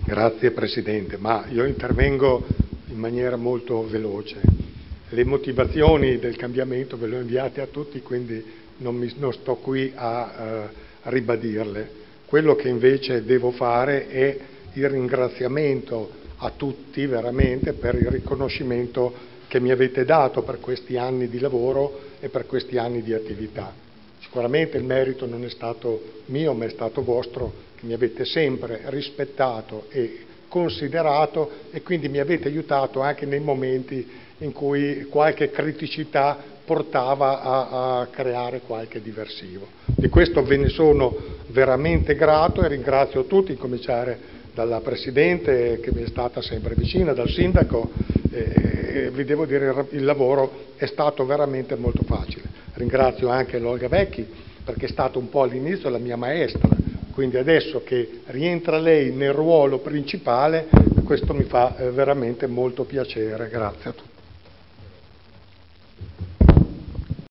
Grazie Presidente, ma io intervengo in maniera molto veloce. Le motivazioni del cambiamento ve le ho inviate a tutti, quindi non sto qui a ribadirle. Quello che invece devo fare è il ringraziamento a tutti veramente per il riconoscimento che mi avete dato per questi anni di lavoro e per questi anni di attività. Sicuramente il merito non è stato mio, ma è stato vostro, che mi avete sempre rispettato e considerato, e quindi mi avete aiutato anche nei momenti in cui qualche criticità portava a creare qualche diversivo. Di questo ve ne sono veramente grato e ringrazio tutti, a cominciare dalla Presidente che mi è stata sempre vicina, dal Sindaco, vi devo dire il lavoro è stato veramente molto facile. Ringrazio anche l'Olga Vecchi perché è stata un po' all'inizio la mia maestra, quindi adesso che rientra lei nel ruolo principale questo mi fa veramente molto piacere. Grazie a tutti.